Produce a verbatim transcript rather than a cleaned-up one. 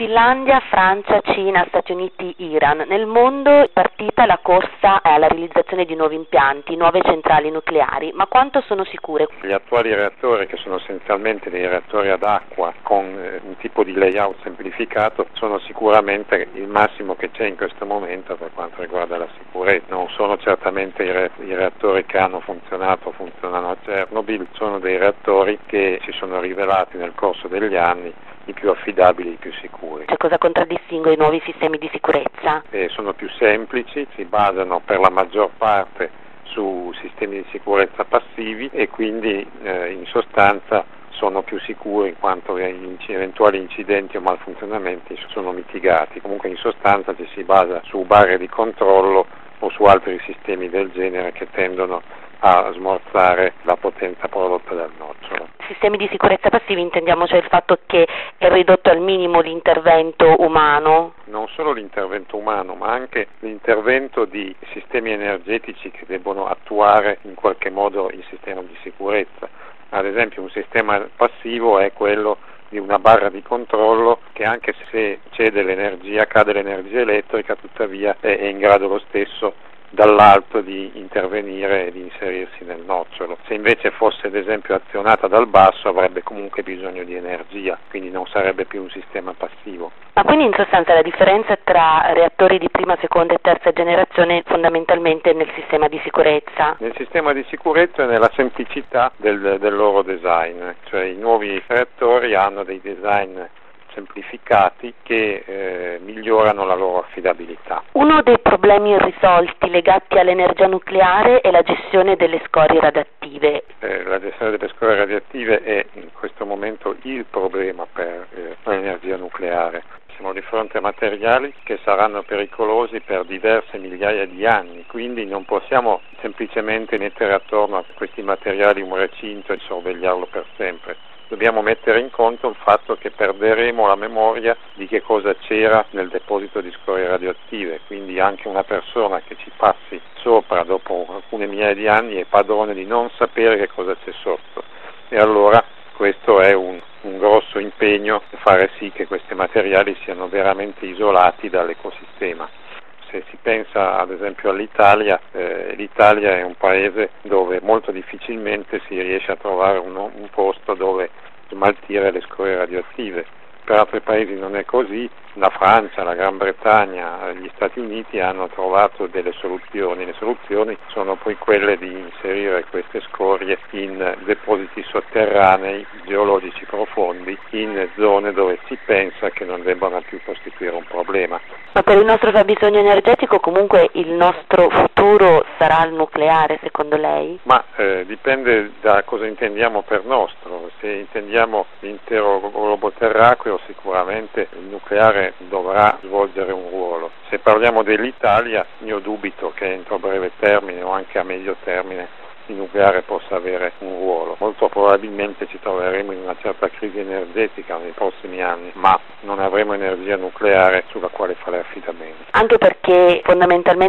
Finlandia, Francia, Cina, Stati Uniti, Iran. Nel mondo è partita la corsa alla realizzazione di nuovi impianti, nuove centrali nucleari, ma quanto sono sicure? Gli attuali reattori, che sono essenzialmente dei reattori ad acqua con eh, un tipo di layout semplificato, sono sicuramente il massimo che c'è in questo momento per quanto riguarda la sicurezza. Non sono certamente i, re- i reattori che hanno funzionato o funzionano a Chernobyl, sono dei reattori che si sono rivelati nel corso degli anni i più affidabili, i più sicuri. Cioè, cosa contraddistingue i nuovi sistemi di sicurezza? Eh, sono più semplici, si basano per la maggior parte su sistemi di sicurezza passivi e quindi eh, in sostanza sono più sicuri in quanto eventuali incidenti o malfunzionamenti sono mitigati. Comunque in sostanza ci si basa su barre di controllo o su altri sistemi del genere che tendono a smorzare la potenza prodotta dal nocciolo. Sistemi di sicurezza passivi intendiamo cioè il fatto che è ridotto al minimo l'intervento umano? Non solo l'intervento umano, ma anche l'intervento di sistemi energetici che debbono attuare in qualche modo il sistema di sicurezza. Ad esempio un sistema passivo è quello di una barra di controllo che anche se cede l'energia, cade l'energia elettrica, tuttavia è in grado lo stesso dall'alto di intervenire e di inserirsi nel nocciolo. Se invece fosse ad esempio azionata dal basso avrebbe comunque bisogno di energia, quindi non sarebbe più un sistema passivo. Ma quindi in sostanza la differenza tra reattori di prima, seconda e terza generazione è fondamentalmente nel sistema di sicurezza? Nel sistema di sicurezza e nella semplicità del, del loro design, cioè i nuovi reattori hanno dei design semplificati che eh, migliorano la loro affidabilità. Uno dei problemi irrisolti legati all'energia nucleare è la gestione delle scorie radioattive. Eh, la gestione delle scorie radioattive è in questo momento il problema per eh, l'energia nucleare. Siamo di fronte a materiali che saranno pericolosi per diverse migliaia di anni, quindi non possiamo semplicemente mettere attorno a questi materiali un recinto e sorvegliarlo per sempre. Dobbiamo mettere in conto il fatto che perderemo la memoria di che cosa c'era nel deposito di scorie radioattive, quindi anche una persona che ci passi sopra dopo alcune migliaia di anni è padrone di non sapere che cosa c'è sotto. E allora questo è un, un grosso impegno per fare sì che questi materiali siano veramente isolati dall'ecosistema. Se si pensa ad esempio all'Italia, eh, l'Italia è un paese dove molto difficilmente si riesce a trovare un, un posto dove smaltire le scorie radioattive. Per altri paesi non è così, la Francia, la Gran Bretagna, gli Stati Uniti hanno trovato delle soluzioni. Le soluzioni sono poi quelle di inserire queste scorie in depositi sotterranei, geologici profondi, in zone dove si pensa che non debbano più costituire un problema. Ma per il nostro fabbisogno energetico comunque il nostro futuro sarà il nucleare, secondo lei? Ma eh, dipende da cosa intendiamo per nostro. Se intendiamo l'intero globo terracqueo, sicuramente il nucleare dovrà svolgere un ruolo. Se parliamo dell'Italia, io dubito che entro breve termine o anche a medio termine il nucleare possa avere un ruolo. Molto probabilmente ci troveremo in una certa crisi energetica nei prossimi anni, ma non avremo energia nucleare sulla quale fare affidamento. Anche perché fondamentalmente